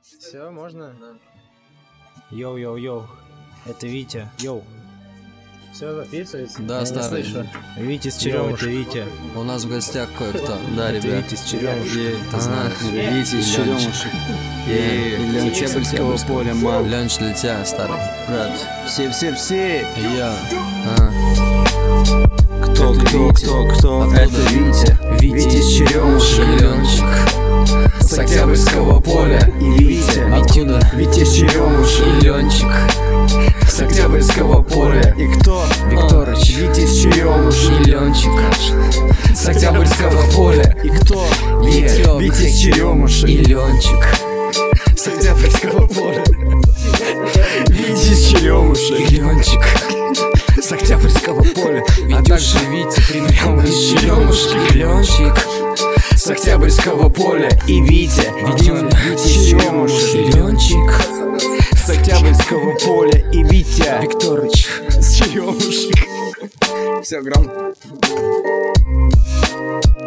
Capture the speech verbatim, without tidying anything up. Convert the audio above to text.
Все, можно? Да. Йоу-йоу-йоу. Это Витя. Йоу. Все записывается? Да, Я не старый. слышу. Витя с Черемушкой. Это Витя. У нас в гостях кое-кто. Да, Это ребят. Витя с Черемушкой. Ты знаешь. Витя из Черемушек. Из Октябрьского поля, мам. Ленч для тебя, старый. Брат. Все-все-все. Я. А. Кто, кто, кто, кто? Это Витя. Витя из Черемушек. Ленчик. С Октябрьского поля. И Витя. Откуда? Витя из Черемушек. Ленчик. С Октябрьского поля. И кто? Викторыч. Витя из Черемушек. Ленчик. С Октябрьского поля. И кто? Витёк. Витя из Черемушек. И Ленчик. С Октябрьского поля. Витя из Черемушек. И Ленчик. С Октябрьского поля. А также Витя прямиком из Черемушки. Ленчик. С Октябрьского поля. И Витя. Витя из Черемушек. Ленчик. С Октябрьского поля. И Витя Викторыч с Черемушек. Все, громко.